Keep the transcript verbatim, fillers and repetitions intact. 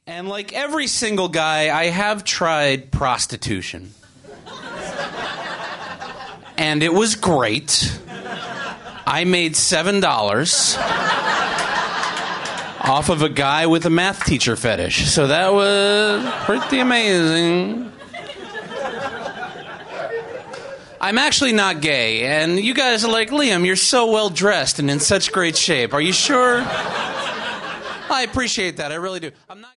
And like every single guy, I have tried prostitution. And it was great. I made seven dollars off of a guy with a math teacher fetish. So that was pretty amazing. I'm actually not gay, and you guys are like, Liam, you're so well dressed and in such great shape. Are you sure? I appreciate that. I really do. I'm not